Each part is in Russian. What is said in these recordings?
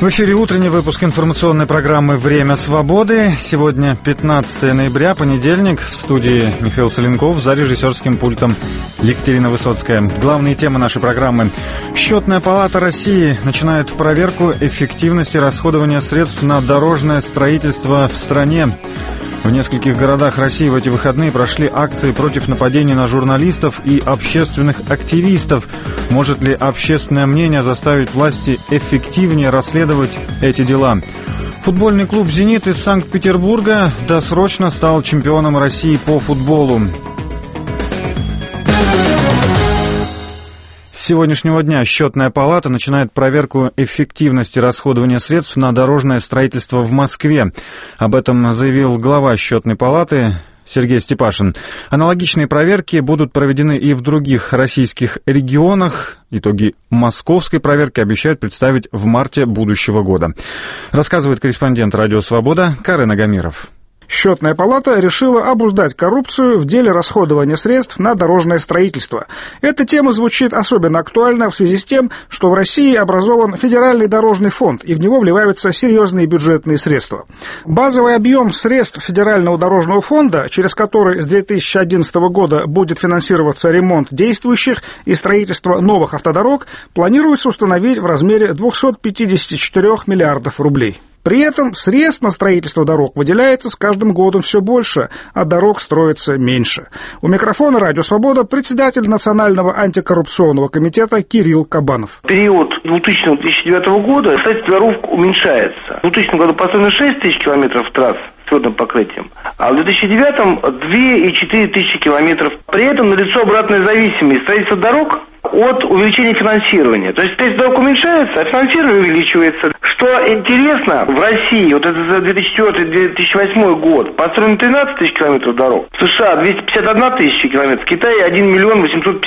В эфире утренний выпуск информационной программы «Время свободы». Сегодня 15 ноября, понедельник. В студии Михаил Соленков, за режиссерским пультом Екатерина Высоцкая. Главные темы нашей программы. Счетная палата России начинает проверку эффективности расходования средств на дорожное строительство в стране. В нескольких городах России в эти выходные прошли акции против нападений на журналистов и общественных активистов. Может ли общественное мнение заставить власти эффективнее расследовать эти дела? Футбольный клуб «Зенит» из Санкт-Петербурга досрочно стал чемпионом России по футболу. С сегодняшнего дня Счетная палата начинает проверку эффективности расходования средств на дорожное строительство в Москве. Об этом заявил глава Счетной палаты Сергей Степашин. Аналогичные проверки будут проведены и в других российских регионах. Итоги московской проверки обещают представить в марте будущего года. Рассказывает корреспондент «Радио Свобода» Карен Агамиров. Счетная палата решила обуздать коррупцию в деле расходования средств на дорожное строительство. Эта тема звучит особенно актуально в связи с тем, что в России образован Федеральный дорожный фонд, и в него вливаются серьезные бюджетные средства. Базовый объем средств Федерального дорожного фонда, через который с 2011 года будет финансироваться ремонт действующих и строительство новых автодорог, планируется установить в размере 254 миллиардов рублей. При этом средств на строительство дорог выделяется с каждым годом все больше, а дорог строится меньше. У микрофона «Радио Свобода» председатель Национального антикоррупционного комитета Кирилл Кабанов. В период 2000-2009 года строительство дорог уменьшается. В 2000 году построено 6 тысяч километров трасс с твердым покрытием, а в 2009 2,4 тысячи километров. При этом налицо обратная зависимость строительства дорог от увеличения финансирования. То есть строительство дорог уменьшается, а финансирование увеличивается. Что интересно, в России, вот это за 2004-2008 год, построено 13 тысяч километров дорог, в США 251 тысяча километров, в Китае 1 миллион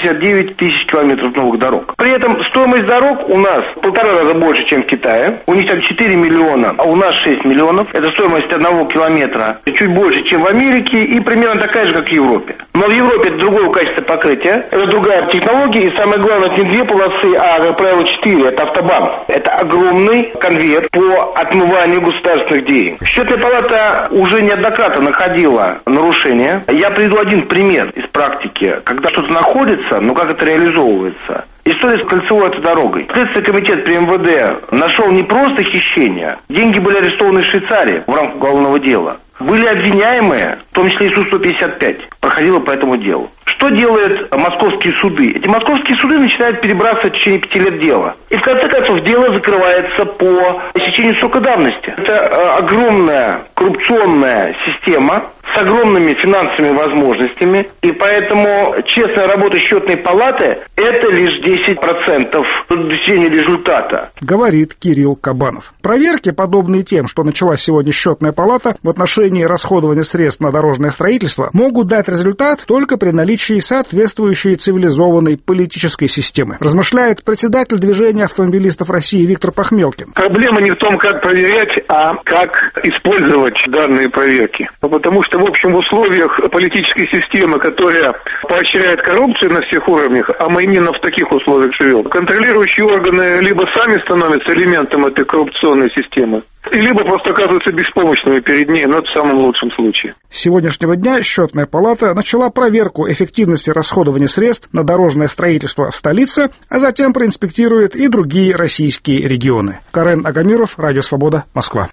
859 тысяч километров новых дорог. При этом стоимость дорог у нас в 1,5 раза больше, чем в Китае. У них там 4 миллиона, а у нас 6 миллионов. Это стоимость 1 километра, чуть больше, чем в Америке, и примерно такая же, как в Европе. Но в Европе это другое качество покрытия, это другая технология, и самое главное, это не 2 полосы, а, как правило, 4, это автобан. Это огромный конвейер по отмыванию государственных денег. Счетная палата уже неоднократно находила нарушения. Я приведу один пример из практики, когда что-то находится, но как это реализовывается. История с кольцевой автодорогой. Следственный комитет при МВД нашел не просто хищение. Деньги были арестованы в Швейцарии в рамках уголовного дела. Были обвиняемые, в том числе и Су-155, проходило по этому делу. Что делают московские суды? Эти московские суды начинают перебрасывать в течение 5 лет дела. И в конце концов дело закрывается по истечению срока давности. Это огромная коррупционная система с огромными финансовыми возможностями. И поэтому честная работа счетной палаты – это лишь 10% достижения результата. Говорит Кирилл Кабанов. Проверки, подобные тем, что началась сегодня счетная палата в отношении расходования средств на дорожное строительство, могут дать результат только при наличии соответствующей цивилизованной политической системы, размышляет председатель движения автомобилистов России Виктор Пахмелкин. Проблема не в том, как проверять, а как использовать данные проверки. Потому что, в общем, в условиях политической системы, которая поощряет коррупцию на всех уровнях, а мы именно в таких условиях живем, контролирующие органы либо сами становятся элементом этой коррупционной системы, либо просто оказываются беспомощными перед ней, но это в самом лучшем случае. С сегодняшнего дня Счетная палата начала проверку эффективности расходования средств на дорожное строительство в столице, а затем проинспектирует и другие российские регионы. Карен Агамиров, Радио Свобода, Москва.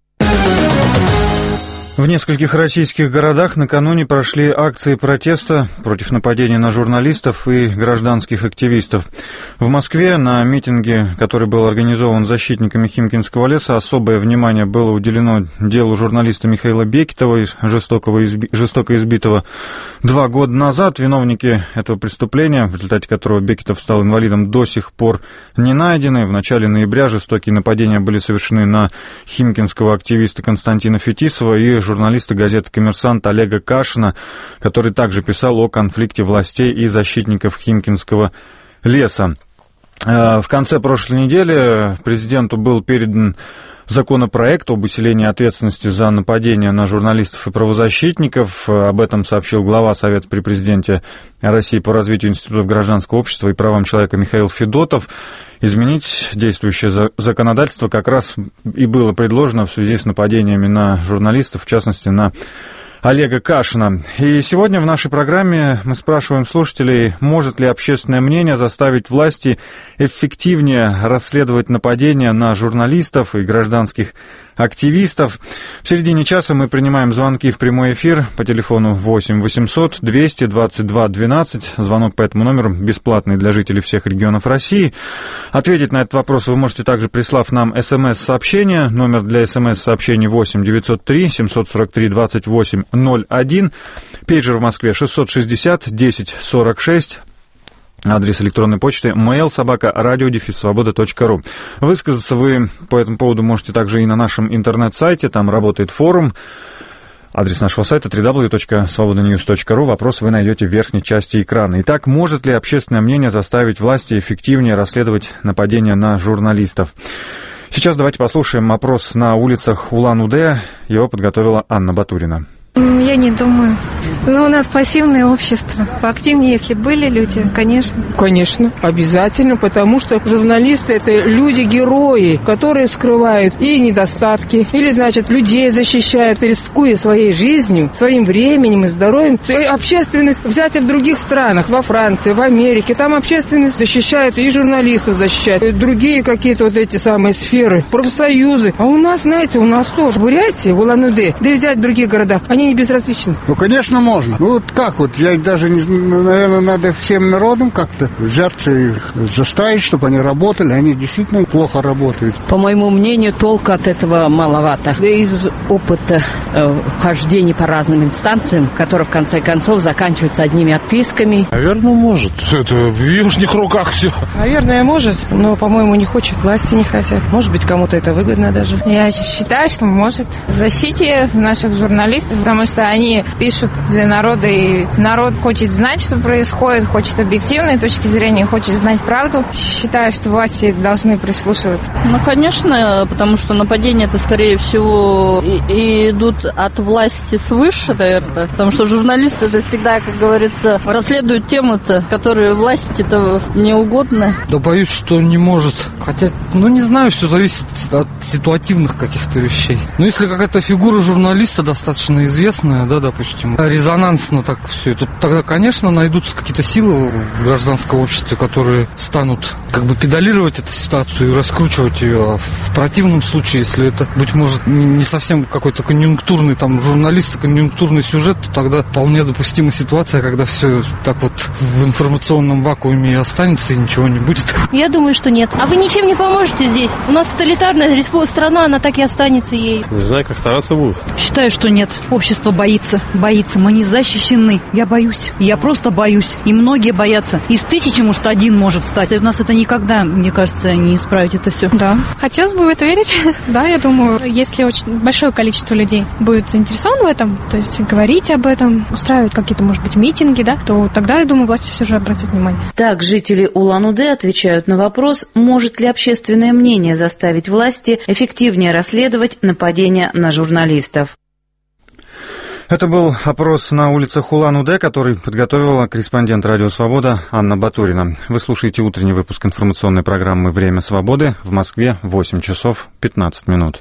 В нескольких российских городах накануне прошли акции протеста против нападений на журналистов и гражданских активистов. В Москве на митинге, который был организован защитниками Химкинского леса, особое внимание было уделено делу журналиста Михаила Бекетова, жестоко избитого 2 года назад. Виновники этого преступления, в результате которого Бекетов стал инвалидом, до сих пор не найдены. В начале ноября жестокие нападения были совершены на химкинского активиста Константина Фетисова и журналиста газеты «Коммерсант» Олега Кашина, который также писал о конфликте властей и защитников Химкинского леса. В конце прошлой недели президенту был передан законопроект об усилении ответственности за нападения на журналистов и правозащитников. Об этом сообщил глава Совета при президенте России по развитию институтов гражданского общества и правам человека Михаил Федотов. Изменить действующее законодательство как раз и было предложено в связи с нападениями на журналистов, в частности, на Олега Кашина. И сегодня в нашей программе мы спрашиваем слушателей, может ли общественное мнение заставить власти эффективнее расследовать нападения на журналистов и гражданских активистов. В середине часа мы принимаем звонки в прямой эфир по телефону 8 800 222 12. Звонок по этому номеру бесплатный для жителей всех регионов России. Ответить на этот вопрос вы можете также, прислав нам СМС-сообщение. Номер для СМС-сообщений 8 903 743 28 01. Пейджер в Москве 660 10 46. Адрес электронной почты mail@radio-svoboda.ru. Высказаться вы по этому поводу можете также и на нашем интернет-сайте. Там работает форум. Адрес нашего сайта www.svobodanews.ru. Вопрос вы найдете в верхней части экрана. Итак, может ли общественное мнение заставить власти эффективнее расследовать нападения на журналистов? Сейчас давайте послушаем опрос на улицах Улан-Удэ. Его подготовила Анна Батурина. Я не думаю. Но у нас пассивное общество. Поактивнее, если были люди, конечно. Конечно, обязательно, потому что журналисты – это люди-герои, которые скрывают и недостатки, или, значит, людей защищают, рискуя своей жизнью, своим временем и здоровьем. И общественность взять и в других странах, во Франции, в Америке, там общественность защищает, и журналистов защищает, и другие какие-то вот эти самые сферы, профсоюзы. А у нас, знаете, у нас тоже Бурятия, в Улан-Удэ, да и взять в других городах, они не безразличны. Ну, конечно, можно. Ну, вот как вот, я даже не знаю, наверное, надо всем народам как-то взяться и заставить, чтобы они работали. Они действительно плохо работают. По моему мнению, толку от этого маловато. Из опыта хождения по разным инстанциям, которые в конце концов заканчиваются одними отписками. Наверное, может. Это в южных руках все. Наверное, может, но, по-моему, не хочет. Власти не хотят. Может быть, кому-то это выгодно даже. Я считаю, что может. В защите наших журналистов, потому что они пишут для народа, и народ хочет знать, что происходит, хочет объективной точки зрения, хочет знать правду. Считаю, что власти должны прислушиваться. Ну, конечно, потому что нападения-то, скорее всего, и идут от власти свыше, наверное. Потому что журналисты это всегда, как говорится, расследуют темы-то, которые власти-то не угодны. Да боюсь, что не может. Хотя, не знаю, все зависит от ситуативных каких-то вещей. Но если какая-то фигура журналиста достаточно известная, да, допустим, резонансно так все это, тогда, конечно, найдутся какие-то силы в гражданском обществе, которые станут как бы педалировать эту ситуацию и раскручивать ее. А в противном случае, если это, быть может, не совсем какой-то конъюнктурный там журналист, конъюнктурный сюжет, то тогда вполне допустима ситуация, когда все так вот в информационном вакууме и останется, и ничего не будет. Я думаю, что нет. А вы ничем не поможете здесь. У нас тоталитарная страна, она так и останется ей. Не знаю, как стараться будут. Считаю, что нет. Общество боится. Мы не защищены. Я боюсь. Я просто боюсь. И многие боятся. Из 1000, может, один может стать. У нас это никогда, мне кажется, не исправить это все. Да. Хотелось бы в это верить. Да, я думаю, если очень большое количество людей будет заинтересовано в этом, то есть говорить об этом, устраивать какие-то, может быть, митинги, да, то тогда, я думаю, власти все же обратят внимание. Так, жители Улан-Удэ отвечают на вопрос, может ли общественное мнение заставить власти эффективнее расследовать нападения на журналистов. Это был опрос на улицах Улан-Удэ, который подготовила корреспондент «Радио Свобода» Анна Батурина. Вы слушаете утренний выпуск информационной программы «Время свободы». В Москве 8 часов 15 минут.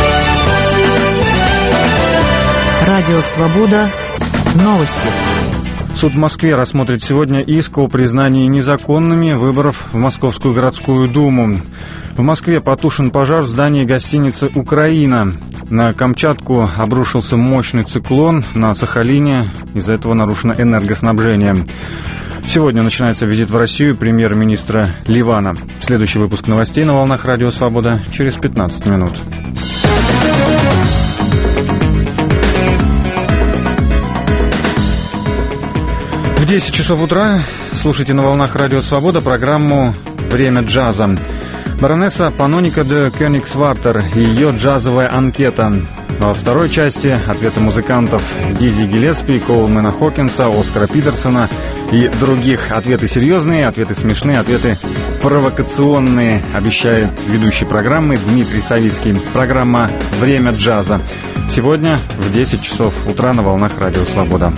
Радио Свобода. Новости. Суд в Москве рассмотрит сегодня иск о признании незаконными выборов в Московскую городскую думу. В Москве потушен пожар в здании гостиницы «Украина». На Камчатку обрушился мощный циклон, на Сахалине из-за этого нарушено энергоснабжение. Сегодня начинается визит в Россию премьер-министра Ливана. Следующий выпуск новостей на волнах «Радио Свобода» через 15 минут. В 10 часов утра слушайте на волнах «Радио Свобода» программу «Время джаза». Баронесса Паноника де Кёнигсвартер и ее джазовая анкета. Во второй части ответы музыкантов Дизи Гиллеспи, Коулмана Хокинса, Оскара Питерсона и других. Ответы серьезные, ответы смешные, ответы провокационные, обещает ведущий программы Дмитрий Савицкий. Программа «Время джаза». Сегодня в 10 часов утра на волнах Радио Свобода.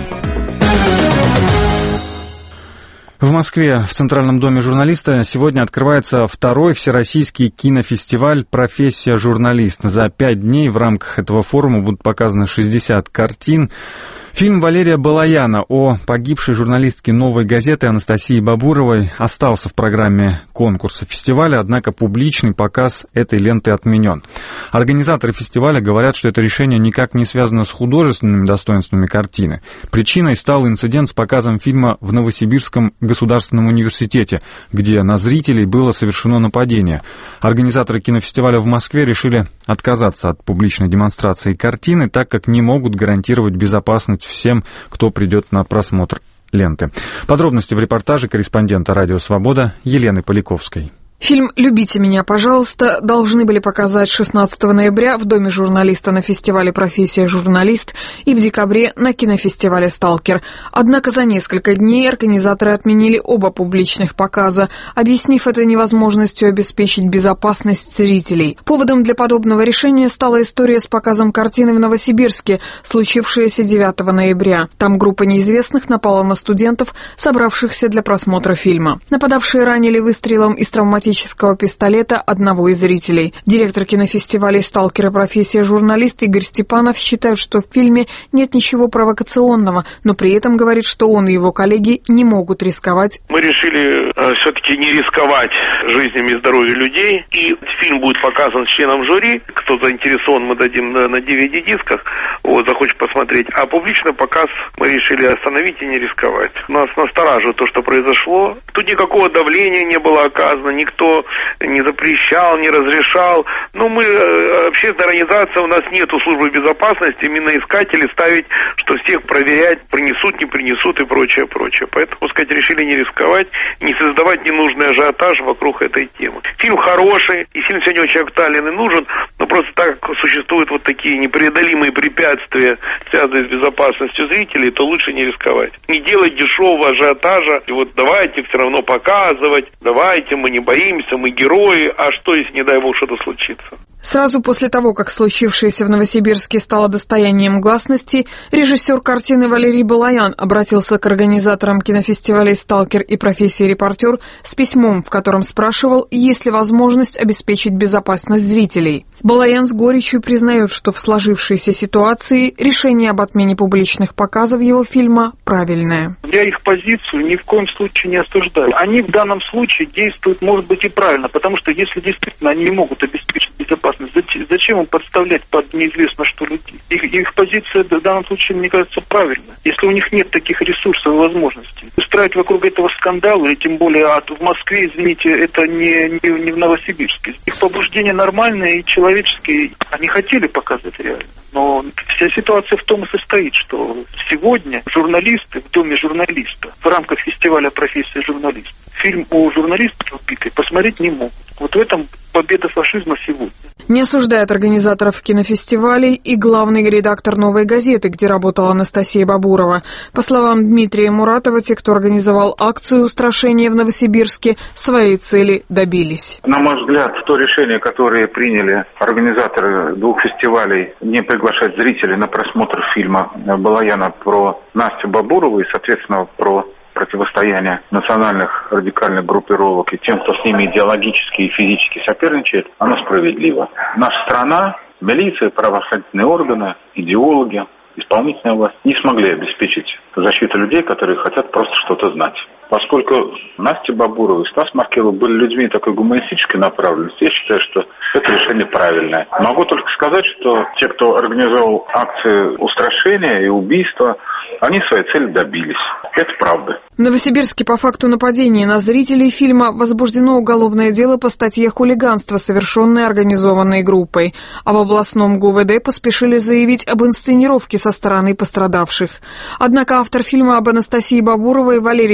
В Москве, в Центральном доме журналиста, сегодня открывается второй всероссийский кинофестиваль «Профессия журналист». За 5 дней в рамках этого форума будут показаны 60 картин. Фильм Валерия Балаяна о погибшей журналистке «Новой газеты» Анастасии Бабуровой остался в программе конкурса фестиваля, однако публичный показ этой ленты отменен. Организаторы фестиваля говорят, что это решение никак не связано с художественными достоинствами картины. Причиной стал инцидент с показом фильма в Новосибирском государственном университете, где на зрителей было совершено нападение. Организаторы кинофестиваля в Москве решили отказаться от публичной демонстрации картины, так как не могут гарантировать безопасность всем, кто придет на просмотр ленты. Подробности в репортаже корреспондента «Радио Свобода» Елены Поляковской. Фильм «Любите меня, пожалуйста» должны были показать 16 ноября в Доме журналиста на фестивале «Профессия журналист» и в декабре на кинофестивале «Сталкер». Однако за несколько дней организаторы отменили оба публичных показа, объяснив это невозможностью обеспечить безопасность зрителей. Поводом для подобного решения стала история с показом картины в Новосибирске, случившаяся 9 ноября. Там группа неизвестных напала на студентов, собравшихся для просмотра фильма. Нападавшие ранили выстрелом из травматического пистолета одного из зрителей. Директор кинофестиваля «Сталкер» и «Профессия журналист» Игорь Степанов считает, что в фильме нет ничего провокационного, но при этом говорит, что он и его коллеги не могут рисковать. Мы решили все-таки не рисковать жизнями и здоровьем людей, и фильм будет показан членам жюри. Кто заинтересован, мы дадим на DVD-дисках, захочет посмотреть. А публичный показ мы решили остановить и не рисковать. Нас настораживает то, что произошло. Тут никакого давления не было оказано, никто не запрещал, не разрешал. Но мы, общественная организация, у нас нету службы безопасности, именно искатели ставить, что всех проверять, принесут, не принесут и прочее, прочее. Поэтому, решили не рисковать, не создавать ненужный ажиотаж вокруг этой темы. Фильм хороший, и фильм сегодня очень актуален и нужен, но просто так существуют такие непреодолимые препятствия, связанные с безопасностью зрителей, то лучше не рисковать. Не делать дешевого ажиотажа, и давайте все равно показывать, давайте, мы не боимся, мы герои, а что, если, не дай бог, что-то случится? Сразу после того, как случившееся в Новосибирске стало достоянием гласности, режиссер картины Валерий Балаян обратился к организаторам кинофестивалей «Сталкер» и «Профессия репортер» с письмом, в котором спрашивал, есть ли возможность обеспечить безопасность зрителей. Балаян с горечью признает, что в сложившейся ситуации решение об отмене публичных показов его фильма правильное. Я их позицию ни в коем случае не осуждаю. Они в данном случае действуют, может быть, и правильно, потому что если действительно они не могут обеспечить безопасность, зачем им подставлять под неизвестно что людей? Их позиция в данном случае, мне кажется, правильная. Если у них нет таких ресурсов и возможностей. Устраивать вокруг этого скандал, и тем более в Москве, извините, это не в Новосибирске. Их побуждения нормальные и человеческие. Они хотели показать реально. Но вся ситуация в том и состоит, что сегодня журналисты в Доме журналиста в рамках фестиваля «Профессия журналист» фильм о журналистке убитой посмотреть не могут. В этом победа фашизма сегодня. Не осуждает организаторов кинофестивалей и главный редактор «Новой газеты», где работала Анастасия Бабурова. По словам Дмитрия Муратова, те, кто организовал акцию устрашения в Новосибирске, своей цели добились. На мой взгляд, то решение, которое приняли организаторы двух фестивалей, не приглашать зрителей на просмотр фильма Балаяна про Настю Бабурову и, соответственно, про противостояние национальных радикальных группировок и тем, кто с ними идеологически и физически соперничает, оно справедливо. Наша страна, милиция, правоохранительные органы, идеологи, исполнительная власть не смогли обеспечить защиту людей, которые хотят просто что-то знать. Поскольку Настя Бабурова и Стас Маркелов были людьми такой гуманистической направленности, я считаю, что это решение правильное. Могу только сказать, что те, кто организовал акции устрашения и убийства, они своей цели добились. Это правда. В Новосибирске по факту нападения на зрителей фильма возбуждено уголовное дело по статье «Хулиганство», совершенное организованной группой. А в областном ГУВД поспешили заявить об инсценировке со стороны пострадавших. Однако автор фильма об Анастасии Бабуровой Валерий Балаян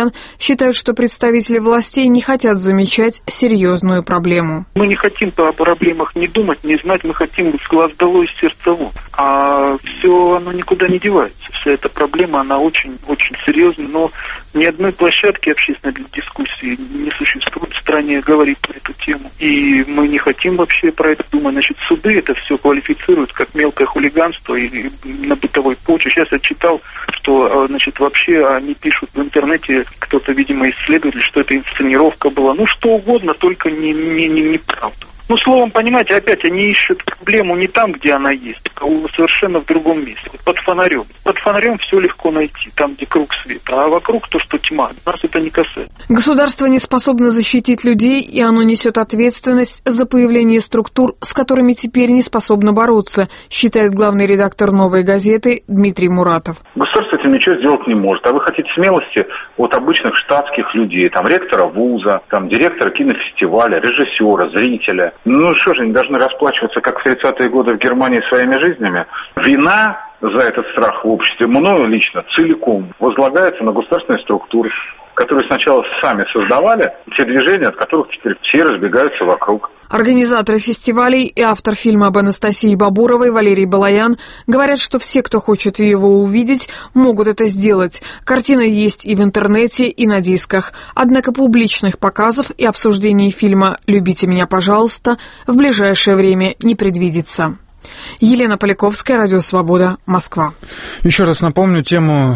Балаян считают, что представители властей не хотят замечать серьезную проблему. Мы не хотим о проблемах не думать, не знать, мы хотим с глаз долой, из сердца вон. А все оно никуда не девается. Вся эта проблема, она очень-очень серьезная, но ни одной площадки общественной для дискуссии не существует в стране, говорит по эту тему. И мы не хотим вообще про это думать. Значит, суды это все квалифицируют как мелкое хулиганство и на бытовой почве. Сейчас я читал, что, значит, вообще они пишут в интернете, кто-то, видимо, исследователь, что это инсценировка была. Ну, что угодно, только не правда. Ну, словом, понимаете, опять они ищут проблему не там, где она есть, а совершенно в другом месте. Под фонарем. Под фонарем все легко найти, там, где круг света. А вокруг то, что тьма. Нас это не касается. Государство не способно защитить людей, и оно несет ответственность за появление структур, с которыми теперь не способно бороться, считает главный редактор «Новой газеты» Дмитрий Муратов. Государство этим ничего сделать не может. А вы хотите смелости от обычных штатских людей, там, ректора вуза, там, директора кинофестиваля, режиссера, зрителя. Ну что же, они должны расплачиваться, как в 30-е годы в Германии, своими жизнями? Вина за этот страх в обществе мною лично целиком возлагается на государственные структуры, которые сначала сами создавали те движения, от которых теперь все разбегаются вокруг. Организаторы фестивалей и автор фильма об Анастасии Бабуровой Валерий Балаян говорят, что все, кто хочет его увидеть, могут это сделать. Картина есть и в интернете, и на дисках. Однако публичных показов и обсуждений фильма «Любите меня, пожалуйста» в ближайшее время не предвидится. Елена Поляковская, Радио Свобода, Москва. Еще раз напомню тему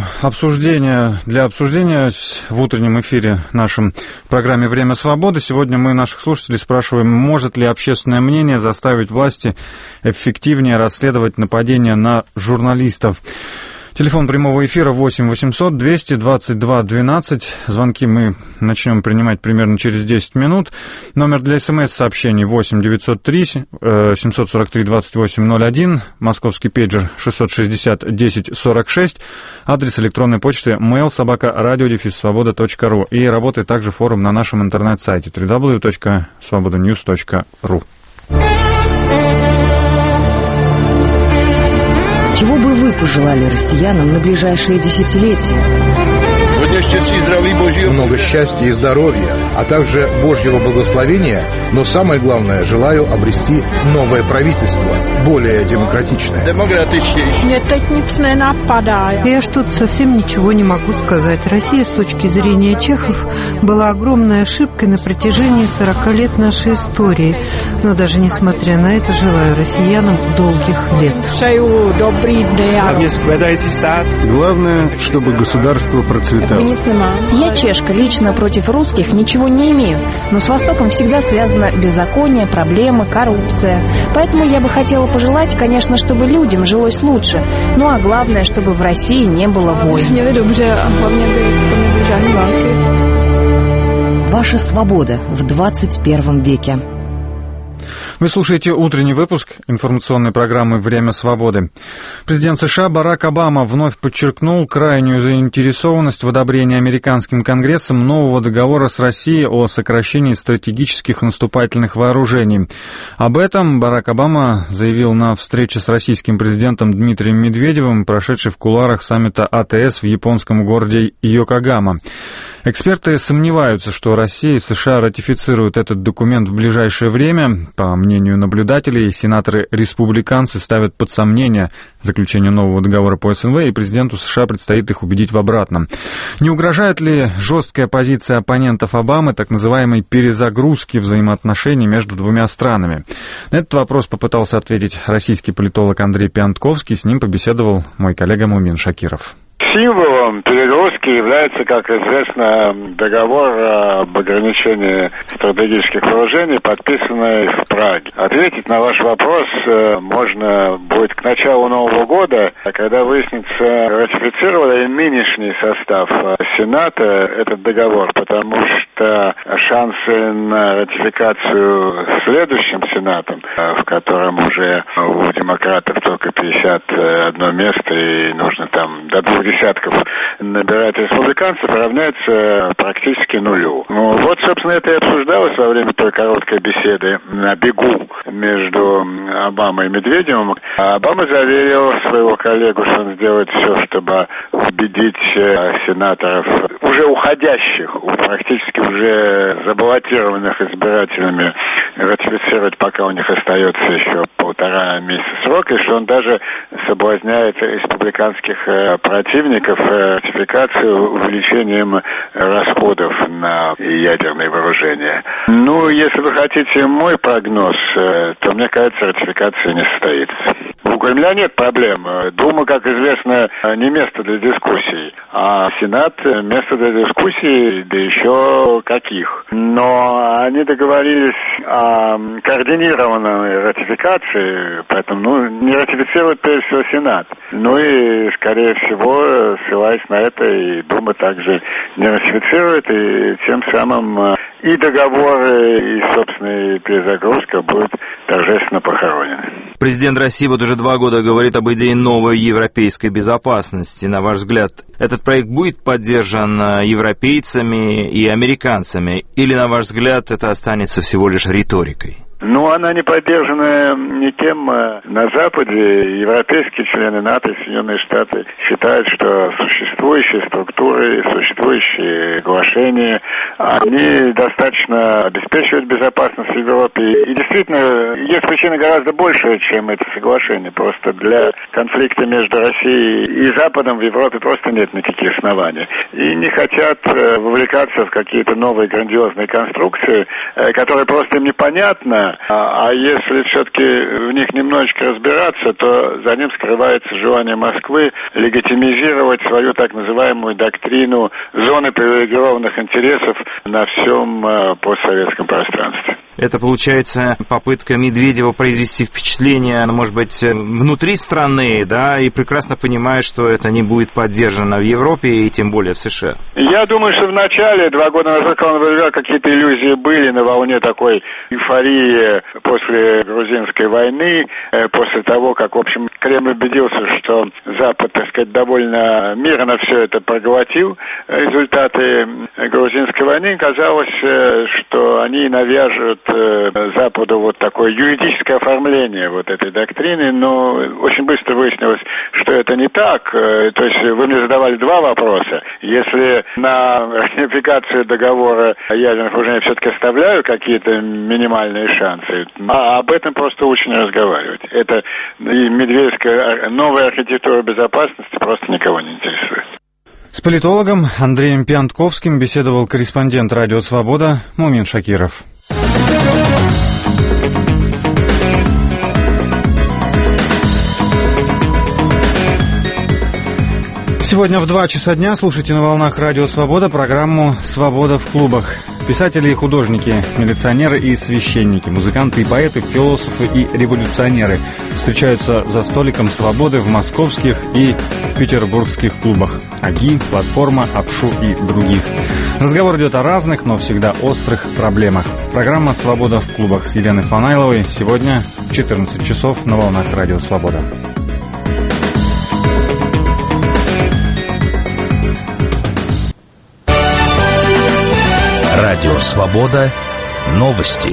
для обсуждения в утреннем эфире нашем в программе «Время свободы». Сегодня мы наших слушателей спрашиваем, может ли общественное мнение заставить власти эффективнее расследовать нападения на журналистов. Телефон прямого эфира 8 800 222 12. Звонки мы начнем принимать примерно через 10 минут. Номер для СМС-сообщений 8 903 743 2801. Московский пейджер 660 10 46. Адрес электронной почты mail@radio-svoboda.ru. И работает также форум на нашем интернет-сайте www.svobodanews.ru. Чего бы вы пожелали россиянам на ближайшие десятилетия? Много счастья и здоровья, а также Божьего благословения, но самое главное, желаю обрести новое правительство, более демократичное. Я что-то совсем ничего не могу сказать. Россия, с точки зрения чехов, была огромной ошибкой на протяжении 40 лет нашей истории. Но даже несмотря на это, желаю россиянам долгих лет. Главное, чтобы государство процветало. Я чешка, лично против русских ничего не имею, но с Востоком всегда связано беззаконие, проблемы, коррупция. Поэтому я бы хотела пожелать, конечно, чтобы людям жилось лучше, ну а главное, чтобы в России не было войн. Ваша свобода в 21 веке. Вы слушаете утренний выпуск информационной программы «Время свободы». Президент США Барак Обама вновь подчеркнул крайнюю заинтересованность в одобрении американским Конгрессом нового договора с Россией о сокращении стратегических наступательных вооружений. Об этом Барак Обама заявил на встрече с российским президентом Дмитрием Медведевым, прошедшей в кулуарах саммита АТС в японском городе Йокогама. Эксперты сомневаются, что Россия и США ратифицируют этот документ в ближайшее время. По мнению наблюдателей, сенаторы-республиканцы ставят под сомнение заключение нового договора по СНВ, и президенту США предстоит их убедить в обратном. Не угрожает ли жесткая позиция оппонентов Обамы так называемой перезагрузки взаимоотношений между двумя странами? На этот вопрос попытался ответить российский политолог Андрей Пиантковский. С ним побеседовал мой коллега Мумин Шакиров. Символом перегрузки является, как известно, договор об ограничении стратегических вооружений, подписанный в Праге. Ответить на ваш вопрос можно будет к началу Нового года, когда выяснится, ратифицировал ли нынешний состав Сената этот договор, потому что шансы на ратификацию следующим Сенатом, в котором уже у демократов только 51 место и нужно там до 20 набирать республиканцев, равняется практически нулю. Ну, вот, собственно, это и обсуждалось во время той короткой беседы на бегу между Обамой и Медведевым. Обама заверил своего коллегу, что он сделает все, чтобы убедить сенаторов, уже уходящих, практически уже забаллотированных избирателями, ратифицировать, пока у них остается еще 1,5 месяца срока, и что он даже соблазняет республиканских противников ратификацию увеличением расходов на ядерные вооружения. Ну, если вы хотите мой прогноз, то, мне кажется, ратификация не состоится. У Кремля нет проблем. Дума, как известно, не место для дискуссий, а Сенат – место для дискуссий, да еще каких. Но они договорились о координированной ратификации, поэтому не ратифицирует прежде всего Сенат. Ну и, скорее всего, ссылаясь на это, и Дума также не ратифицирует, и тем самым и договоры, и, собственно, и перезагрузка будут торжественно похоронены. Президент России вот уже 2 года говорит об идее новой европейской безопасности. На ваш взгляд, этот проект будет поддержан европейцами и американцами? Или, на ваш взгляд, это останется всего лишь риторикой? Ну, она не поддержана никем на Западе. Европейские члены НАТО и Соединенные Штаты считают, что существующие структуры, существующие соглашения, они достаточно обеспечивают безопасность в Европе. И действительно, есть причины гораздо больше, чем это соглашение. Просто для конфликта между Россией и Западом в Европе просто нет никаких оснований. И не хотят вовлекаться в какие-то новые грандиозные конструкции, которые просто им непонятны. А если все-таки в них немножечко разбираться, то за ним скрывается желание Москвы легитимизировать свою так называемую доктрину зоны привилегированных интересов на всем постсоветском пространстве. Это, получается, попытка Медведева произвести впечатление, может быть, внутри страны, да, и прекрасно понимает, что это не будет поддержано в Европе и тем более в США. Я думаю, что в начале, 2 года назад, когда он выиграл, какие-то иллюзии были на волне такой эйфории после грузинской войны, после того, как, в общем, Кремль убедился, что Запад, так сказать, довольно мирно все это проглотил, результаты грузинской войны, казалось, что они навяжут Западу вот такое юридическое оформление вот этой доктрины, но очень быстро выяснилось, что это не так. То есть вы мне задавали 2 вопроса. Если на ратификацию договора о ядерных вооружениях все-таки оставляю какие-то минимальные шансы, а об этом просто очень разговаривать. Это и медведевская новая архитектура безопасности просто никого не интересует. С политологом Андреем Пьянтковским беседовал корреспондент «Радио Свобода» Мумин Шакиров. Сегодня в 2 часа дня слушайте на волнах «Радио Свобода» программу «Свобода в клубах». Писатели и художники, милиционеры и священники, музыканты и поэты, философы и революционеры встречаются за столиком свободы в московских и петербургских клубах. АГИ, Платформа, АПШУ и других. Разговор идет о разных, но всегда острых проблемах. Программа «Свобода в клубах» с Еленой Фанайловой сегодня в 14 часов на волнах «Радио Свобода». Радио «Свобода». Новости.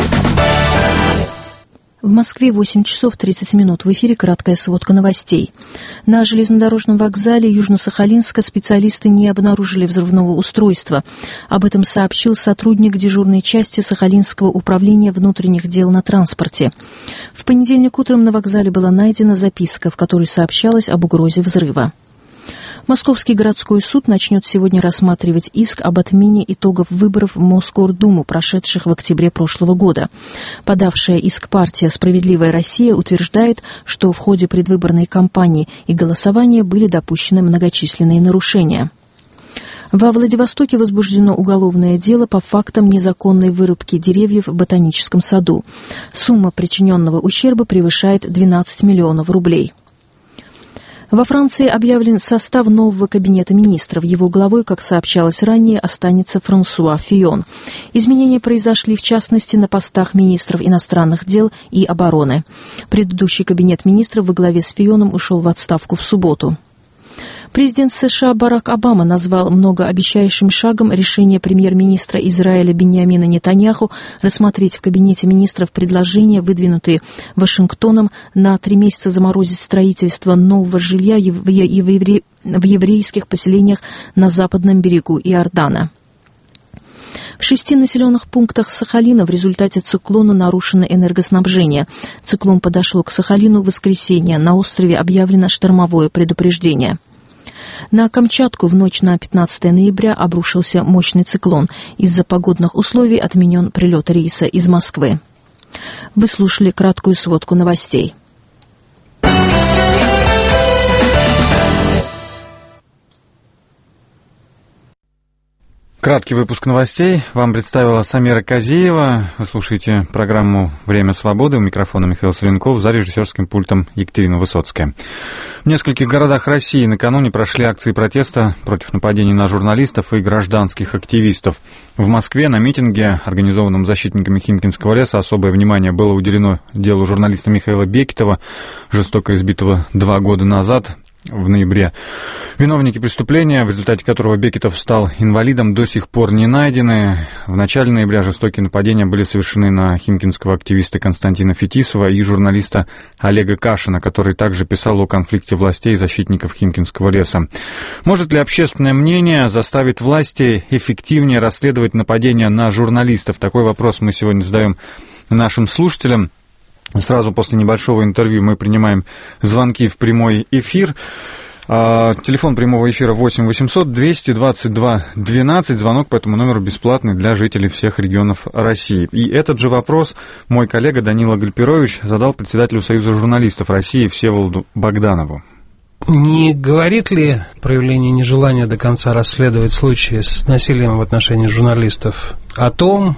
В Москве 8 часов 30 минут. В эфире краткая сводка новостей. На железнодорожном вокзале Южно-Сахалинска специалисты не обнаружили взрывного устройства. Об этом сообщил сотрудник дежурной части Сахалинского управления внутренних дел на транспорте. В понедельник утром на вокзале была найдена записка, в которой сообщалось об угрозе взрыва. Московский городской суд начнет сегодня рассматривать иск об отмене итогов выборов в Мосгордуму, прошедших в октябре прошлого года. Подавшая иск партия «Справедливая Россия» утверждает, что в ходе предвыборной кампании и голосования были допущены многочисленные нарушения. Во Владивостоке возбуждено уголовное дело по фактам незаконной вырубки деревьев в ботаническом саду. Сумма причиненного ущерба превышает 12 миллионов рублей. Во Франции объявлен состав нового кабинета министров. Его главой, как сообщалось ранее, останется Франсуа Фийон. Изменения произошли, в частности, на постах министров иностранных дел и обороны. Предыдущий кабинет министров во главе с Фийоном ушел в отставку в субботу. Президент США Барак Обама назвал многообещающим шагом решение премьер-министра Израиля Биньямина Нетаньяху рассмотреть в кабинете министров предложения, выдвинутые Вашингтоном, на 3 месяца заморозить строительство нового жилья в еврейских поселениях на западном берегу Иордана. В 6 населенных пунктах Сахалина в результате циклона нарушено энергоснабжение. Циклон подошел к Сахалину в воскресенье. На острове объявлено штормовое предупреждение. На Камчатку в ночь на 15 ноября обрушился мощный циклон. Из-за погодных условий отменен прилет рейса из Москвы. Вы слушали краткую сводку новостей. Краткий выпуск новостей вам представила Самира Казиева. Вы слушаете программу «Время свободы». У микрофона Михаил Соленков, за режиссерским пультом Екатерина Высоцкая. В нескольких городах России накануне прошли акции протеста против нападений на журналистов и гражданских активистов. В Москве на митинге, организованном защитниками Химкинского леса, особое внимание было уделено делу журналиста Михаила Бекетова, жестоко избитого 2 года назад, в ноябре. Виновники преступления, в результате которого Бекетов стал инвалидом, до сих пор не найдены. В начале ноября жестокие нападения были совершены на химкинского активиста Константина Фетисова и журналиста Олега Кашина, который также писал о конфликте властей и защитников Химкинского леса. Может ли общественное мнение заставить власти эффективнее расследовать нападения на журналистов? Такой вопрос мы сегодня задаем нашим слушателям. Сразу после небольшого интервью мы принимаем звонки в прямой эфир. Телефон прямого эфира 8 800 222 12. Звонок по этому номеру бесплатный для жителей всех регионов России. И этот же вопрос мой коллега Данила Гальперович задал председателю Союза журналистов России Всеволоду Богданову. Не говорит ли проявление нежелания до конца расследовать случаи с насилием в отношении журналистов о том,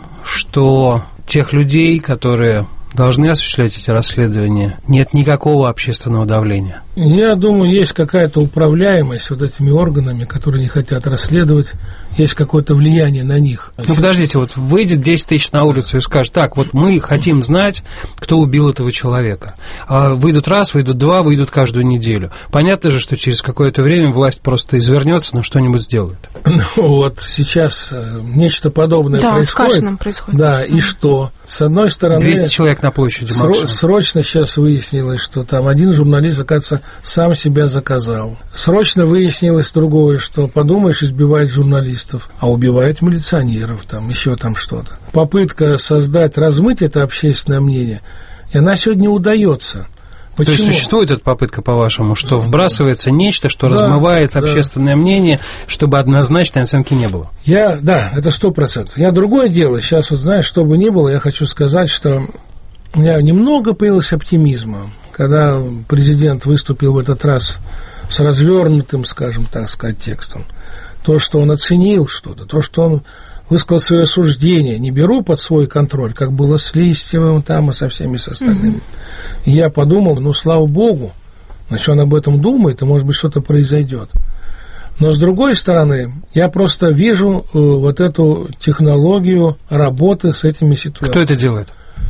что тех людей, которые должны осуществлять эти расследования, нет никакого общественного давления? Я думаю, есть какая-то управляемость вот этими органами, которые не хотят расследовать, есть какое-то влияние на них. Ну, подождите, вот выйдет 10 тысяч на улицу и скажет: так, вот мы хотим знать, кто убил этого человека. Выйдут раз, выйдут два, выйдут каждую неделю. Понятно же, что через какое-то время власть просто извернется, но что-нибудь сделает. Ну, вот сейчас нечто подобное происходит. Да, с Кашиным происходит. Да, и что? С одной стороны... 200 человек на площади максимум. Срочно сейчас выяснилось, что там один журналист, оказывается, сам себя заказал. Срочно выяснилось другое, что, подумаешь, избивает журналистов, а убивают милиционеров, там, еще там что-то. Попытка создать, размыть это общественное мнение, и она сегодня удается. Почему? То есть существует эта попытка, по-вашему, что вбрасывается нечто, что размывает общественное мнение, чтобы однозначной оценки не было? Да, это 100%. Я другое дело. Сейчас, вот знаешь, что бы ни было, я хочу сказать, что у меня немного появилось оптимизма, когда президент выступил в этот раз с развернутым, скажем так сказать, текстом. То, что он оценил что-то, то, что он высказал свое суждение, не беру под свой контроль, как было с Листьевым там и со всеми остальными. И я подумал, слава богу, значит, он об этом думает, и, может быть, что-то произойдет. Но, с другой стороны, я просто вижу вот эту технологию работы с этими ситуациями. Кто это делает?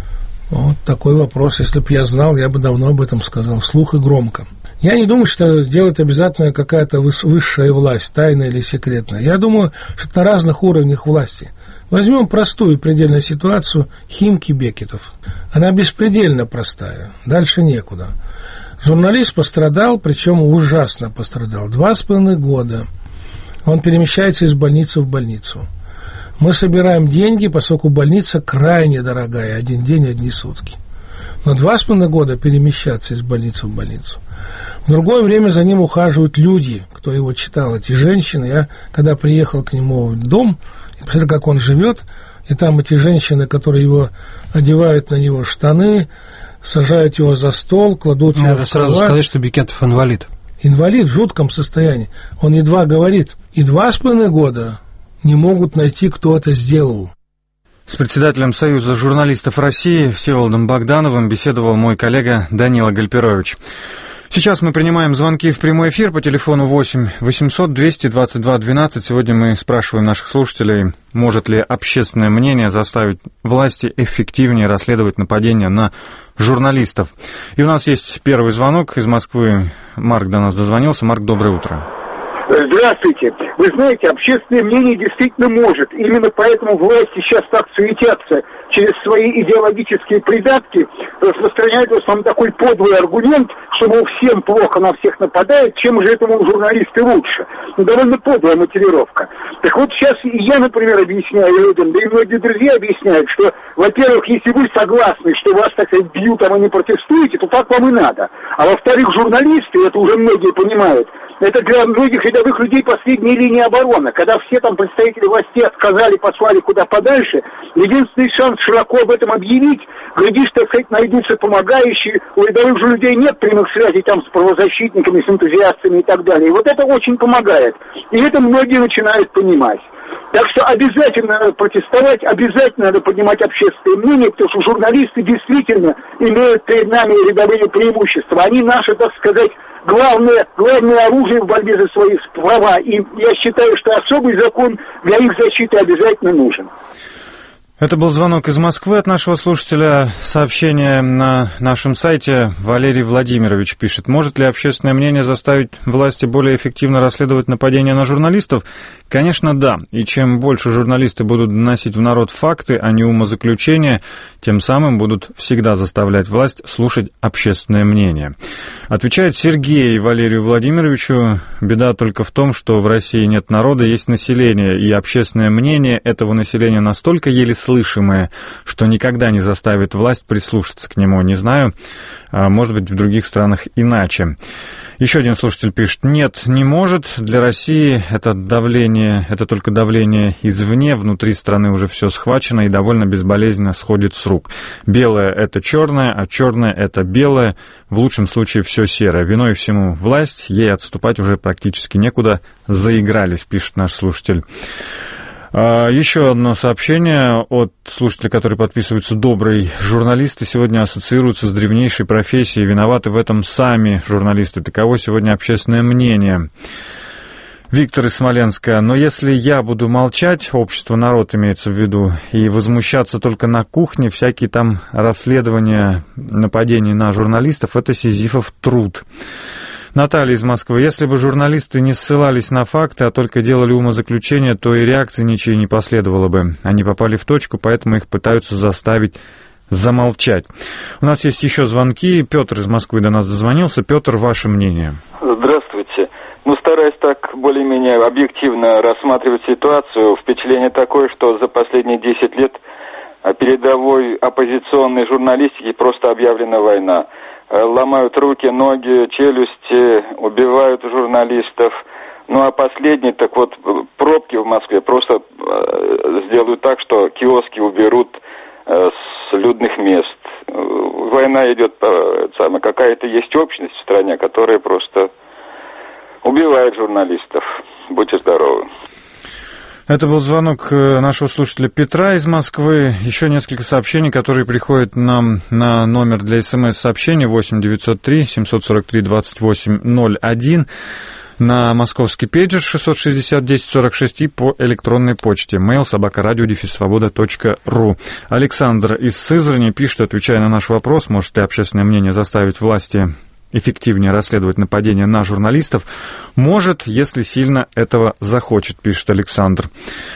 Вот такой вопрос. Если бы я знал, я бы давно об этом сказал, вслух и громко. Я не думаю, что делает обязательно какая-то высшая власть, тайная или секретная. Я думаю, что это на разных уровнях власти. Возьмем простую предельную ситуацию Химки Бекетов. Она беспредельно простая, дальше некуда. Журналист пострадал, причем ужасно пострадал. 2,5 года он перемещается из больницы в больницу. Мы собираем деньги, поскольку больница крайне дорогая, 1 день, 1 сутки. Но 2,5 года перемещаться из больницы в больницу. В другое время за ним ухаживают люди, кто его читал, эти женщины. Я, когда приехал к нему в дом, и посмотрел, как он живет, и там эти женщины, которые его одевают на него штаны, сажают его за стол, кладут его в кровать. Надо сразу сказать, что Бекетов инвалид. Инвалид в жутком состоянии. Он едва говорит. И 2,5 года не могут найти, кто это сделал. С председателем Союза журналистов России Всеволодом Богдановым беседовал мой коллега Данила Гальперович. Сейчас мы принимаем звонки в прямой эфир по телефону 8 800 222 12. Сегодня мы спрашиваем наших слушателей, может ли общественное мнение заставить власти эффективнее расследовать нападения на журналистов. И у нас есть первый звонок из Москвы. Марк до нас дозвонился. Марк, доброе утро. Здравствуйте. Вы знаете, общественное мнение действительно может. Именно поэтому власти сейчас так суетятся через свои идеологические придатки, распространяют в основном такой подлый аргумент, что, мол, всем плохо, на всех нападают, чем же этому журналисты лучше. Ну, довольно подлая мотивировка. Так вот, сейчас я, например, объясняю людям, да и многие друзья объясняют, что, во-первых, если вы согласны, что вас, так сказать, бьют, а вы не протестуете, то так вам и надо. А во-вторых, журналисты, это уже многие понимают, это для многих рядовых людей последняя линия обороны. Когда все там представители властей отказали, послали куда подальше, единственный шанс широко об этом объявить, глядишь, так сказать, найдутся помогающие. У рядовых же людей нет прямых связей там с правозащитниками, с энтузиастами и так далее. И вот это очень помогает. И это многие начинают понимать. Так что обязательно надо протестовать, обязательно надо поднимать общественное мнение, потому что журналисты действительно имеют перед нами рядовые преимущества. Они наши, так сказать, главное оружие в борьбе за свои права. И я считаю, что особый закон для их защиты обязательно нужен. Это был звонок из Москвы от нашего слушателя. Сообщение на нашем сайте. Валерий Владимирович пишет. Может ли общественное мнение заставить власти более эффективно расследовать нападения на журналистов? Конечно, да. И чем больше журналисты будут доносить в народ факты, а не умозаключения, тем самым будут всегда заставлять власть слушать общественное мнение. Отвечает Сергей Валерию Владимировичу. Беда только в том, что в России нет народа, есть население. И общественное мнение этого населения настолько еле слышимое, что никогда не заставит власть прислушаться к нему. Не знаю, может быть, в других странах иначе. Еще один слушатель пишет. Нет, не может. Для России это давление, это только давление извне. Внутри страны уже все схвачено и довольно безболезненно сходит с рук. Белое — это черное, а черное — это белое. В лучшем случае все серое. Виной всему власть, ей отступать уже практически некуда. Заигрались, пишет наш слушатель. Еще одно сообщение от слушателя, который подписывается «Добрый журналист», и сегодня ассоциируется с древнейшей профессией. Виноваты в этом сами журналисты. Таково сегодня общественное мнение. Виктор из Смоленска. Но если я буду молчать, общество, народ имеется в виду, и возмущаться только на кухне, всякие там расследования нападений на журналистов, это сизифов труд. Наталья из Москвы. Если бы журналисты не ссылались на факты, а только делали умозаключения, то и реакции ничьей не последовало бы. Они попали в точку, поэтому их пытаются заставить замолчать. У нас есть еще звонки. Петр из Москвы до нас дозвонился. Петр, ваше мнение. Здравствуйте. Стараясь так более-менее объективно рассматривать ситуацию, впечатление такое, что за последние 10 лет передовой оппозиционной журналистике просто объявлена война. Ломают руки, ноги, челюсти, убивают журналистов. Ну а последний, так вот, пробки в Москве просто сделают так, что киоски уберут с людных мест. Война идет, какая-то есть общность в стране, которая просто убивает журналистов. Будьте здоровы. Это был звонок нашего слушателя Петра из Москвы. Еще несколько сообщений, которые приходят нам на номер для СМС-сообщений 8-903 743 28-01, на московский пейджер 660-1046 и по электронной почте mail@radio-svoboda.ru. Александр из Сызрани пишет, отвечая на наш вопрос, может ли общественное мнение заставить власти эффективнее расследовать нападения на журналистов, может, если сильно этого захочет, пишет Александр.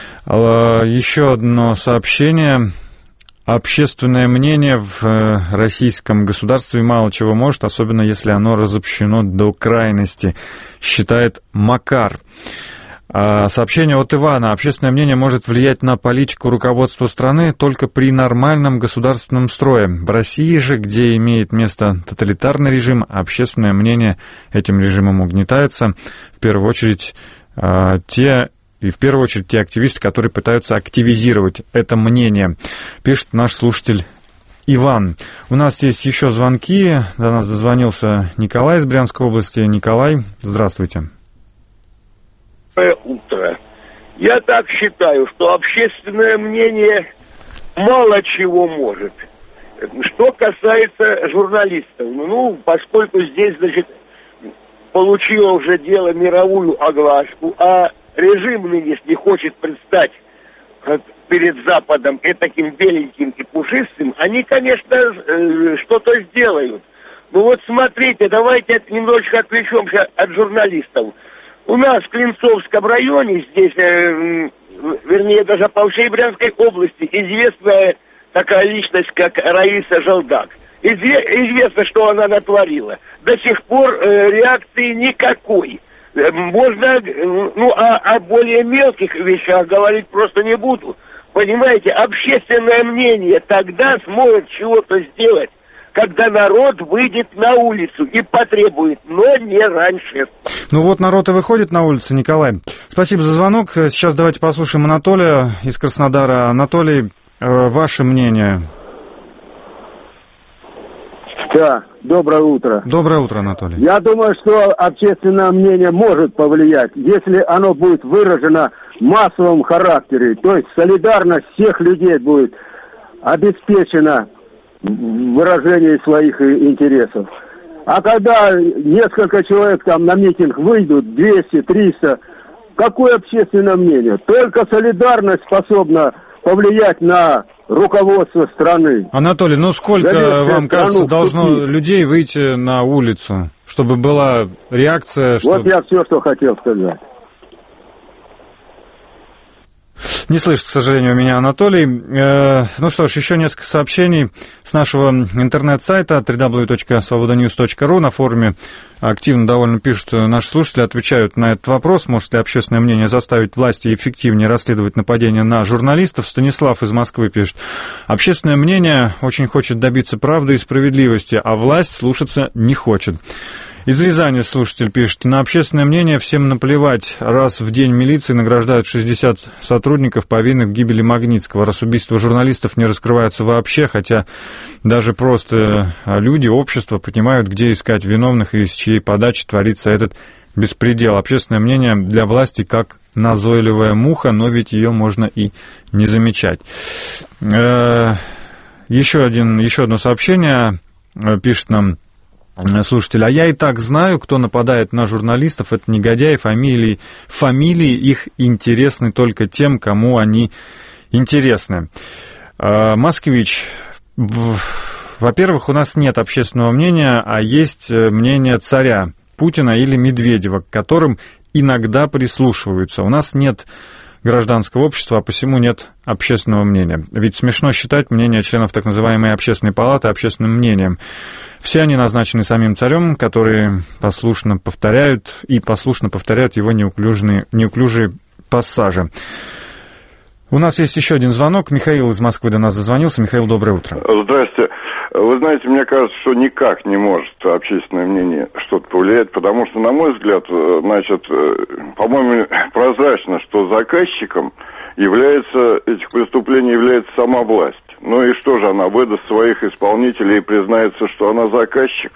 Еще одно сообщение. Общественное мнение в российском государстве мало чего может, особенно если оно разобщено до крайности, считает Макар. Сообщение от Ивана. Общественное мнение может влиять на политику руководства страны только при нормальном государственном строе. В России же, где имеет место тоталитарный режим, общественное мнение этим режимом угнетается. В первую очередь те активисты, которые пытаются активизировать это мнение, пишет наш слушатель Иван. У нас есть еще звонки. До нас дозвонился Николай из Брянской области. Николай, здравствуйте. Утро. Я так считаю, что общественное мнение мало чего может. Что касается журналистов, поскольку здесь, получило уже дело мировую огласку, а режим нынешний хочет предстать перед Западом таким беленьким и пушистым, они, конечно, что-то сделают. Ну вот смотрите, давайте немножечко отвлечемся от журналистов. У нас в Клинцовском районе, здесь, вернее, даже по всей Брянской области, известная такая личность, как Раиса Жалдак. Известно, что она натворила. До сих пор реакции никакой. Можно, о более мелких вещах говорить просто не буду. Понимаете, общественное мнение тогда сможет чего-то сделать, когда народ выйдет на улицу и потребует, но не раньше. Ну вот народ и выходит на улицу, Николай. Спасибо за звонок. Сейчас давайте послушаем Анатолия из Краснодара. Анатолий, ваше мнение? Да, доброе утро. Доброе утро, Анатолий. Я думаю, что общественное мнение может повлиять, если оно будет выражено в массовом характере, то есть солидарность всех людей будет обеспечена в выражении своих интересов. А когда несколько человек там на митинг выйдут, 200, 300, какое общественное мнение? Только солидарность способна повлиять на руководство страны. Анатолий, ну сколько, вам кажется, должно людей выйти на улицу, чтобы была реакция? Вот я все, что хотел сказать. Не слышит, к сожалению, меня Анатолий. Ну что ж, еще несколько сообщений с нашего интернет-сайта www.svobodanews.ru. На форуме активно довольно пишут наши слушатели, отвечают на этот вопрос. Может ли общественное мнение заставить власти эффективнее расследовать нападения на журналистов? Станислав из Москвы пишет. Общественное мнение очень хочет добиться правды и справедливости, а власть слушаться не хочет. Из Рязани слушатель пишет, на общественное мнение всем наплевать, раз в день милиции награждают 60 сотрудников, повинных в гибели Магнитского, раз убийства журналистов не раскрываются вообще, хотя даже просто люди, общество понимают, где искать виновных и с чьей подачи творится этот беспредел. Общественное мнение для власти как назойливая муха, но ведь ее можно и не замечать. Еще одно сообщение пишет нам слушатель, а я и так знаю, кто нападает на журналистов, это негодяи, фамилии их интересны только тем, кому они интересны. Москвич, во-первых, у нас нет общественного мнения, а есть мнение царя Путина или Медведева, к которым иногда прислушиваются. У нас нет гражданского общества, а посему нет общественного мнения. Ведь смешно считать мнение членов так называемой общественной палаты общественным мнением. Все они назначены самим царем, которые послушно повторяют его неуклюжие пассажи. У нас есть еще один звонок. Михаил из Москвы до нас дозвонился. Михаил, доброе утро. Здрасте. Вы знаете, мне кажется, что никак не может общественное мнение что-то повлиять, потому что, на мой взгляд, по-моему, прозрачно, что заказчиком этих преступлений является сама власть. Ну и что же, она выдаст своих исполнителей и признается, что она заказчик?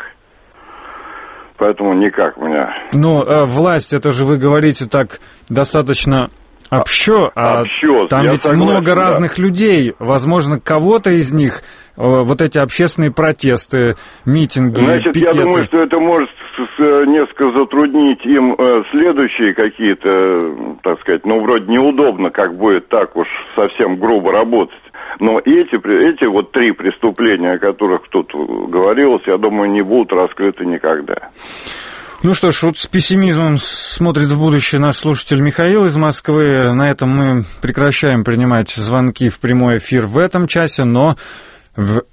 Поэтому никак у меня. Ну, власть, это же вы говорите так достаточно общо, там ведь согласен, много разных людей. Возможно, кого-то из них вот эти общественные протесты, митинги, значит, пикеты. Я думаю, что это может несколько затруднить им следующие какие-то, так сказать, вроде неудобно, как будет так уж совсем грубо работать. Но эти вот 3 преступления, о которых тут говорилось, я думаю, не будут раскрыты никогда. Ну что ж, вот с пессимизмом смотрит в будущее наш слушатель Михаил из Москвы. На этом мы прекращаем принимать звонки в прямой эфир в этом часе, но в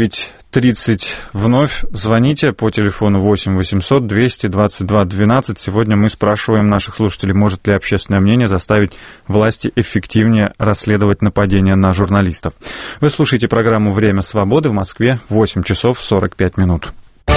9:30 вновь звоните по телефону 8 800 222 12. Сегодня мы спрашиваем наших слушателей, может ли общественное мнение заставить власти эффективнее расследовать нападения на журналистов. Вы слушаете программу «Время свободы» в Москве, 8 часов 45 минут.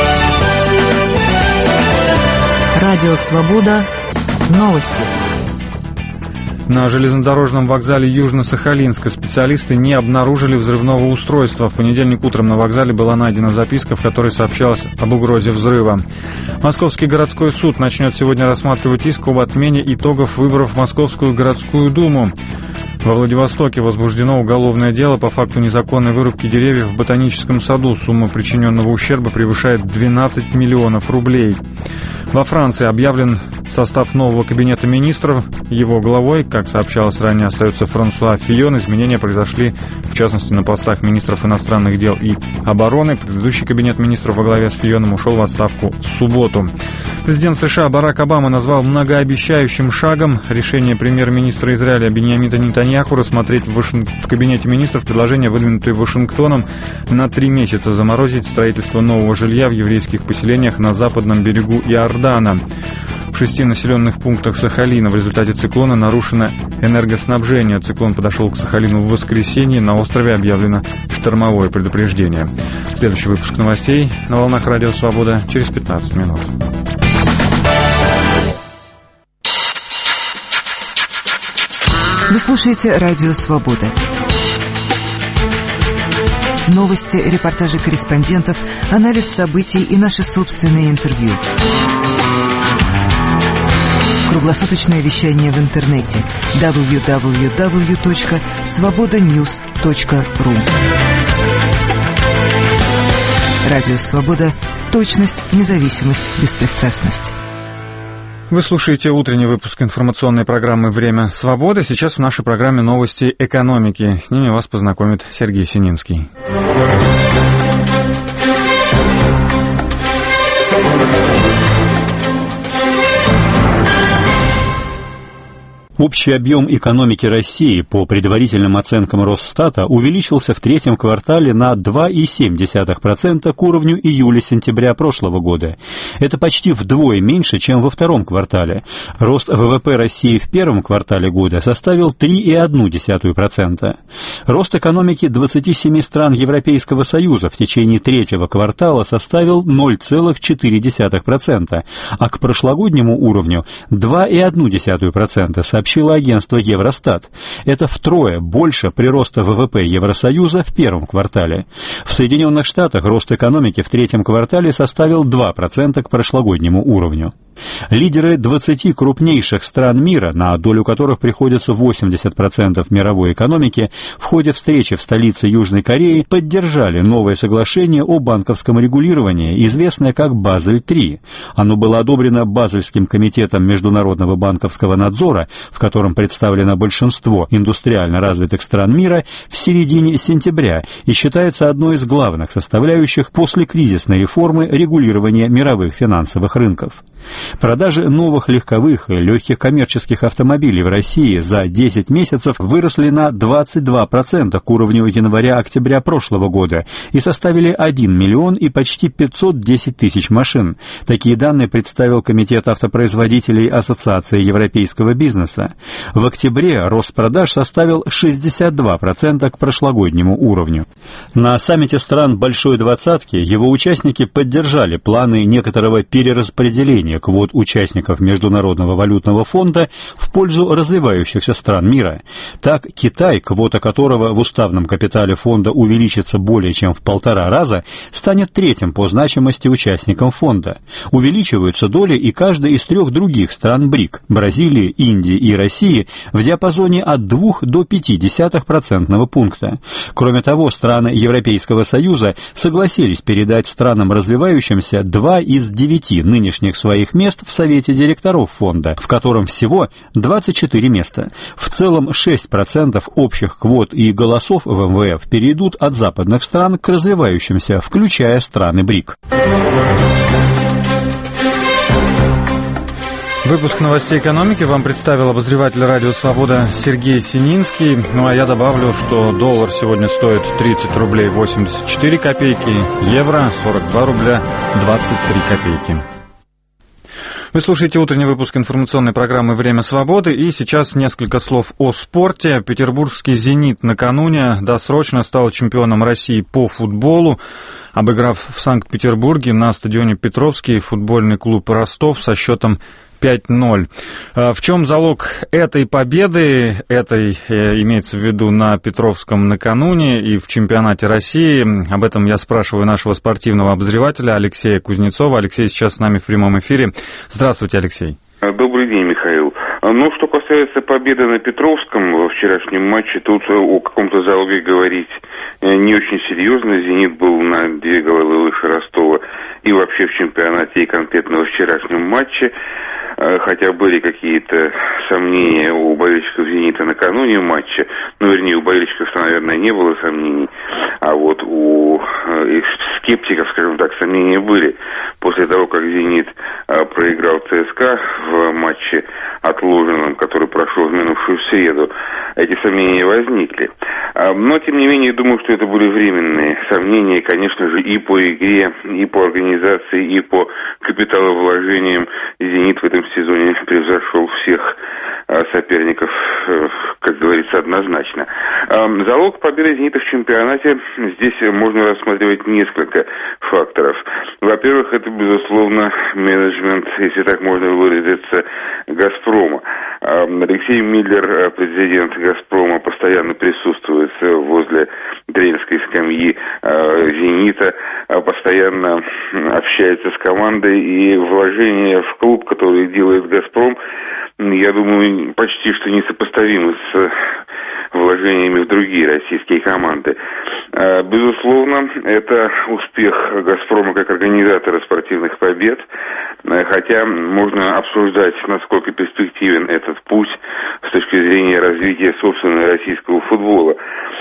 Радио «Свобода». Новости. На железнодорожном вокзале Южно-Сахалинска специалисты не обнаружили взрывного устройства. В понедельник утром на вокзале была найдена записка, в которой сообщалось об угрозе взрыва. Московский городской суд начнет сегодня рассматривать иск об отмене итогов выборов в Московскую городскую думу. Во Владивостоке возбуждено уголовное дело по факту незаконной вырубки деревьев в ботаническом саду. Сумма причиненного ущерба превышает 12 миллионов рублей. Во Франции объявлен состав нового кабинета министров. Его главой, как сообщалось ранее, остается Франсуа Фийон. Изменения произошли, в частности, на постах министров иностранных дел и обороны. Предыдущий кабинет министров во главе с Фийоном ушел в отставку в субботу. Президент США Барак Обама назвал многообещающим шагом решение премьер-министра Израиля Биньямина Нетаньяху рассмотреть в кабинете министров предложение, выдвинутое Вашингтоном, на 3 месяца заморозить строительство нового жилья в еврейских поселениях на западном берегу Иордана. В 6 населенных пунктах Сахалина в результате циклона нарушено энергоснабжение. Циклон подошел к Сахалину в воскресенье. На острове объявлено штормовое предупреждение. Следующий выпуск новостей на волнах Радио Свобода через 15 минут. Вы слушаете Радио Свобода. Новости, репортажи корреспондентов, анализ событий и наши собственные интервью. Круглосуточное вещание в интернете www.svobodanews.ru. Радио Свобода. Точность, независимость, беспристрастность. Вы слушаете утренний выпуск информационной программы «Время свободы». Сейчас в нашей программе новости экономики. С ними вас познакомит Сергей Сининский. Общий объем экономики России по предварительным оценкам Росстата увеличился в третьем квартале на 2,7% к уровню июля-сентября прошлого года. Это почти вдвое меньше, чем во втором квартале. Рост ВВП России в первом квартале года составил 3,1%. Рост экономики 27 стран Европейского Союза в течение третьего квартала составил 0,4%, а к прошлогоднему уровню 2,1%, сообщило агентство Евростат. Это втрое больше прироста ВВП Евросоюза в первом квартале. В Соединенных Штатах рост экономики в третьем квартале составил 2% к прошлогоднему уровню. Лидеры 20 крупнейших стран мира, на долю которых приходится 80% мировой экономики, в ходе встречи в столице Южной Кореи поддержали новое соглашение о банковском регулировании, известное как Базель-3. Оно было одобрено Базельским комитетом международного банковского надзора, в котором представлено большинство индустриально развитых стран мира, в середине сентября и считается одной из главных составляющих послекризисной реформы регулирования мировых финансовых рынков. Продажи новых легковых и легких коммерческих автомобилей в России за 10 месяцев выросли на 22% к уровню января-октября прошлого года и составили 1 миллион и почти 510 тысяч машин. Такие данные представил Комитет автопроизводителей Ассоциации европейского бизнеса. В октябре рост продаж составил 62% к прошлогоднему уровню. На саммите стран Большой Двадцатки его участники поддержали планы некоторого перераспределения квот участников Международного валютного фонда в пользу развивающихся стран мира. Так, Китай, квота которого в уставном капитале фонда увеличится более чем в 1,5 раза, станет третьим по значимости участником фонда. Увеличиваются доли и каждой из 3 других стран БРИК – Бразилии, Индии и России – в диапазоне от 2 до 0,5% пункта. Кроме того, страны Европейского Союза согласились передать странам развивающимся 2 из 9 нынешних своих мест в Совете директоров фонда, в котором всего 24 места. В целом 6% общих квот и голосов в МВФ перейдут от западных стран к развивающимся, включая страны БРИК. Выпуск новостей экономики вам представил обозреватель Радио Свобода Сергей Сининский. Ну а я добавлю, что доллар сегодня стоит 30 рублей 84 копейки, евро 42 рубля 23 копейки. Вы слушаете утренний выпуск информационной программы «Время свободы», и сейчас несколько слов о спорте. Петербургский «Зенит» накануне досрочно стал чемпионом России по футболу, обыграв в Санкт-Петербурге на стадионе Петровский футбольный клуб «Ростов» со счетом 5-0. В чем залог этой победы, имеется в виду на Петровском накануне и в чемпионате России? Об этом я спрашиваю нашего спортивного обозревателя Алексея Кузнецова. Алексей сейчас с нами в прямом эфире. Здравствуйте, Алексей. Добрый день, Михаил. Ну, что касается победы на Петровском во вчерашнем матче, тут о каком-то залоге говорить не очень серьезно. «Зенит» был на 2 головы выше Ростова. и вообще в чемпионате, и конкретно во вчерашнем матче. Хотя были какие-то сомнения у болельщиков «Зенита» накануне матча, вернее, у болельщиков-то, наверное, не было сомнений, а вот у скептиков, скажем так, сомнения были. После того, как «Зенит» проиграл ЦСКА в матче отложенном, который прошел в минувшую среду, эти сомнения возникли. Но, тем не менее, думаю, что это были временные сомнения, конечно же, и по игре, и по организации, и по капиталовложениям. «Зенит» в этом сезоне превзошел всех соперников, как говорится, однозначно. Залог победы «Зенита» в чемпионате здесь можно рассматривать несколько факторов. Во-первых, это, безусловно, менеджмент, если так можно выразиться, «Газпрома». Алексей Миллер, президент «Газпрома», постоянно присутствует возле тренерской скамьи «Зенита», постоянно общается с командой, и вложения в клуб, который делает «Газпром», я думаю, почти что несопоставимы с вложениями в другие российские команды. Безусловно, это успех «Газпрома» как организатора спортивных побед, хотя можно обсуждать, насколько перспективен этот путь с точки зрения развития собственного российского футбола.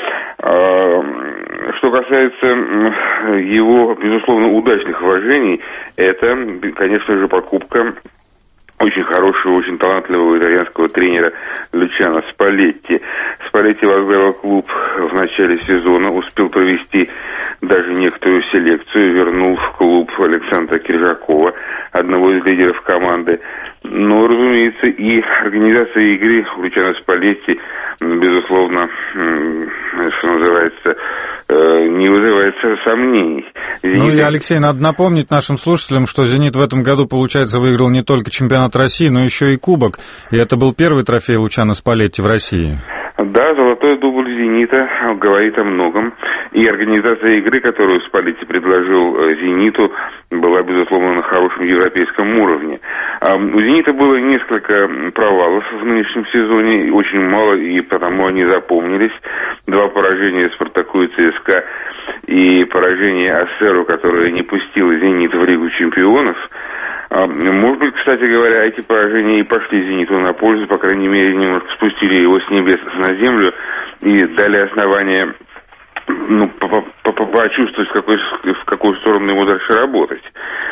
Что касается его, безусловно, удачных вложений, это, конечно же, покупка очень хорошего, очень талантливого итальянского тренера Лучано Спалетти. Спалетти возглавил клуб в начале сезона, успел провести даже некоторую селекцию, вернул в клуб Александра Киржакова, одного из лидеров команды. Но, разумеется, и организация игры Лучано Спалетти, безусловно, что называется, не вызывает сомнений. Ну и, Алексей, надо напомнить нашим слушателям, что «Зенит» в этом году, получается, выиграл не только чемпионат России, но еще и кубок. И это был первый трофей Лучано Спалетти в России. Да, золотой дубль «Зенита» говорит о многом. И организация игры, которую Спалетти предложил «Зениту», была, безусловно, на хорошем европейском уровне. У «Зенита» было несколько провалов в нынешнем сезоне, очень мало, и потому они запомнились. 2 поражения «Спартаку» и ЦСКА, и поражение «Ассеру», которое не пустило «Зенит» в Лигу чемпионов. Может быть, кстати говоря, эти поражения и пошли «Зениту» на пользу, по крайней мере, немножко спустили его с небес на землю и дали основание почувствовать, в какую сторону ему дальше работать.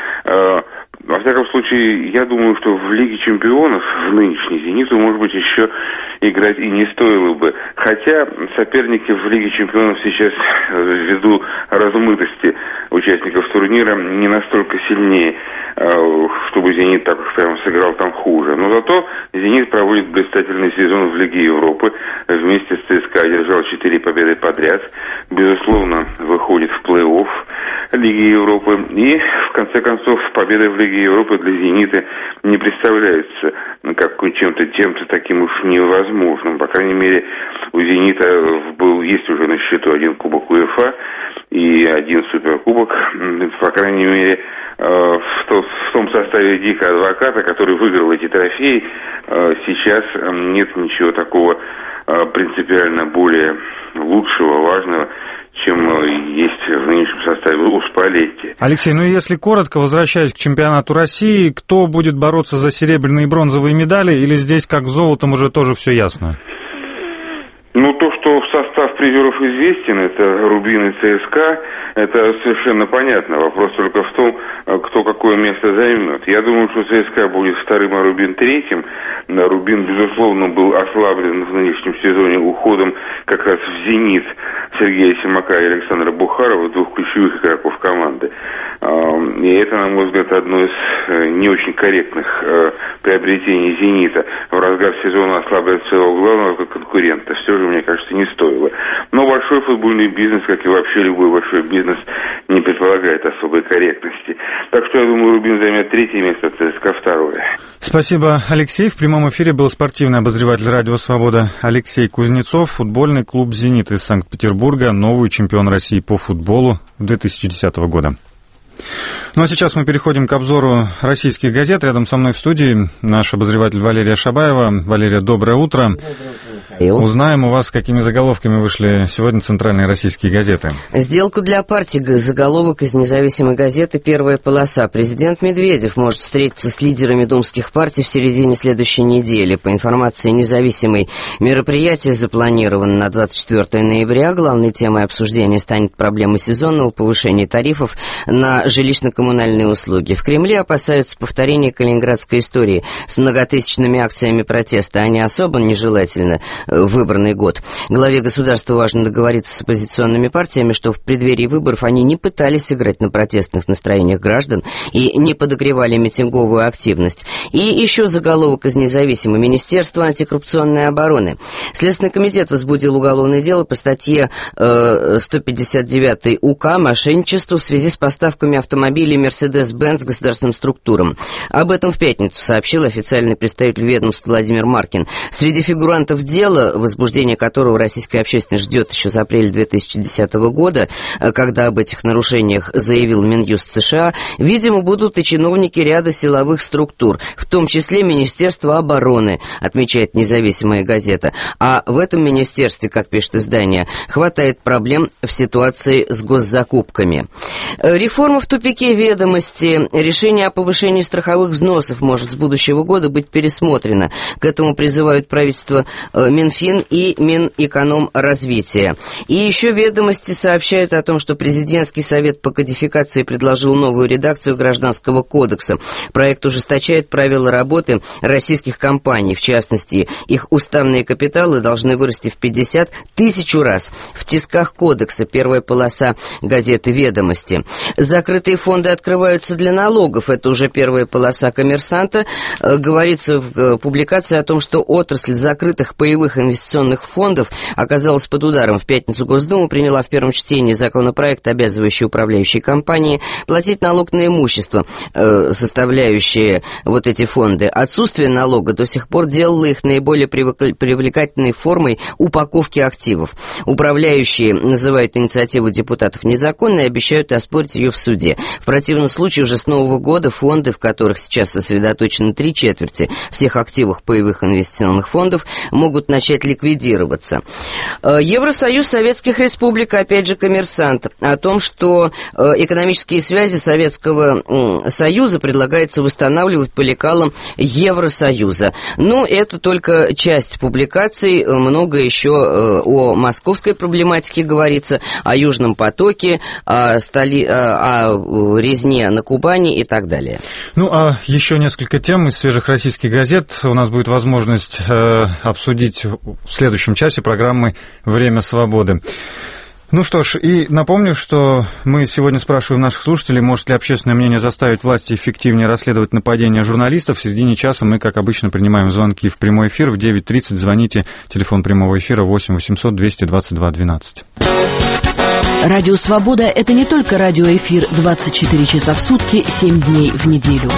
Во всяком случае, я думаю, что в Лиге чемпионов в нынешней «Зениту», может быть, еще играть и не стоило бы. Хотя соперники в Лиге чемпионов сейчас, ввиду размытости участников турнира, не настолько сильнее, чтобы «Зенит» так прямо сыграл там хуже. Но зато «Зенит» проводит блистательный сезон в Лиге Европы. Вместе с ЦСКА одержал 4 победы подряд. Безусловно, выходит в плей-офф Лиги Европы. И, в конце концов, победа в Лиге Европы для «Зенита» не представляется как чем-то таким уж невозможным. По крайней мере, у «Зенита» есть уже на счету 1 кубок УЕФА и 1 суперкубок. По крайней мере, в том составе Дика Адвоката, который выиграл эти трофеи, сейчас нет ничего такого принципиально более лучшего, важного, чем есть в нынешнем составе у Спалетти. Алексей, ну и если коротко, возвращаясь к чемпионату России, кто будет бороться за серебряные и бронзовые медали, или здесь, как с золотом, уже тоже все ясно? Ну, то, что состав призеров известен, это Рубин и ЦСКА, это совершенно понятно. Вопрос только в том, кто какое место займет. Я думаю, что ЦСКА будет 2-м, а Рубин 3-м. Рубин, безусловно, был ослаблен в нынешнем сезоне уходом как раз в «Зенит» Сергея Симака и Александра Бухарова, 2 ключевых игроков команды. И это, на мой взгляд, одно из не очень корректных приобретений «Зенита». В разгар сезона ослаблять своего главного конкурента все же, мне кажется, не стоило. Но большой футбольный бизнес, как и вообще любой большой бизнес, не предполагает особой корректности. Так что, я думаю, Рубин займет 3-е место, ЦСКА 2-е. Спасибо, Алексей. В прямом эфире был спортивный обозреватель «Радио Свобода» Алексей Кузнецов. Футбольный клуб «Зенит» из Санкт-Петербурга, новый чемпион России по футболу 2010 года. Ну а сейчас мы переходим к обзору российских газет. Рядом со мной в студии наш обозреватель Валерия Шабаева. Валерия, доброе утро. Узнаем у вас, какими заголовками вышли сегодня центральные российские газеты. Сделку для партии. Заголовок из независимой газеты «Первая полоса». Президент Медведев может встретиться с лидерами думских партий в середине следующей недели. По информации независимой, мероприятие запланировано на 24 ноября. Главной темой обсуждения станет проблема сезонного повышения тарифов на жилищно-коммунальные услуги. В Кремле опасаются повторения калининградской истории с многотысячными акциями протеста. Они особо нежелательны в выборный год. Главе государства важно договориться с оппозиционными партиями, что в преддверии выборов они не пытались играть на протестных настроениях граждан и не подогревали митинговую активность. И еще заголовок из независимого: Министерства антикоррупционной обороны. Следственный комитет возбудил уголовное дело по статье 159 УК «Мошенничество в связи с поставками автомобилей Mercedes-Benz государственным структурам». Об этом в пятницу сообщил официальный представитель ведомства Владимир Маркин. Среди фигурантов дела, возбуждение которого российская общественность ждет еще с апреля 2010 года, когда об этих нарушениях заявил Минюст США, видимо, будут и чиновники ряда силовых структур, в том числе Министерства обороны, отмечает независимая газета. А в этом министерстве, как пишет издание, хватает проблем в ситуации с госзакупками. Реформа в тупике. Ведомости. Решение о повышении страховых взносов может с будущего года быть пересмотрено. К этому призывают правительство Минфин и Минэкономразвития. И еще ведомости сообщают о том, что президентский совет по кодификации предложил новую редакцию Гражданского кодекса. Проект ужесточает правила работы российских компаний. В частности, их уставные капиталы должны вырасти в 50 тысяч раз. В тисках кодекса. Первая полоса газеты «Ведомости». Закрытые фонды открываются для налогов. Это уже первая полоса «Коммерсанта». Говорится в публикации о том, что отрасль закрытых паевых инвестиционных фондов оказалась под ударом. В пятницу Госдума приняла в первом чтении законопроект, обязывающий управляющие компании платить налог на имущество, составляющие вот эти фонды. Отсутствие налога до сих пор делало их наиболее привлекательной формой упаковки активов. Управляющие называют инициативу депутатов незаконной и обещают оспорить ее в суде. В противном случае уже с нового года фонды, в которых сейчас сосредоточены 3/4 всех активов паевых инвестиционных фондов, могут начать ликвидироваться. Евросоюз Советских Республик, опять же «Коммерсант», о том, что экономические связи Советского Союза предлагается восстанавливать по лекалам Евросоюза. Но это только часть публикаций, много еще о московской проблематике говорится, о Южном потоке, о резне на Кубани и так далее. Ну, а еще несколько тем из свежих российских газет у нас будет возможность обсудить в следующем часе программы «Время свободы». Ну что ж, и напомню, что мы сегодня спрашиваем наших слушателей, может ли общественное мнение заставить власти эффективнее расследовать нападения журналистов. В середине часа мы, как обычно, принимаем звонки в прямой эфир. В 9:30 звоните. Телефон прямого эфира 8 800 222 12. Радио «Свобода» — это не только радиоэфир 24 часа в сутки, 7 дней в неделю.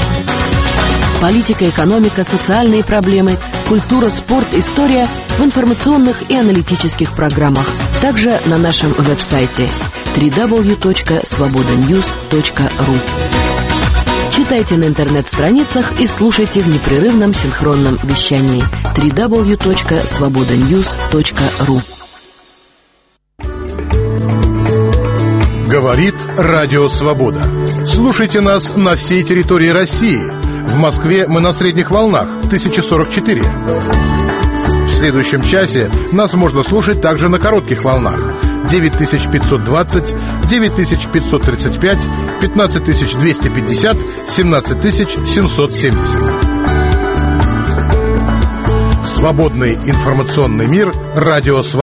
Политика, экономика, социальные проблемы, культура, спорт, история в информационных и аналитических программах. Также на нашем веб-сайте www.svobodanews.ru. Читайте на интернет-страницах и слушайте в непрерывном синхронном вещании www.svobodanews.ru. Говорит Радио Свобода. Слушайте нас на всей территории России. В Москве мы на средних волнах 1044. В следующем часе нас можно слушать также на коротких волнах 9520, 9535, 15250, 17770. Свободный информационный мир. Радио Свобода.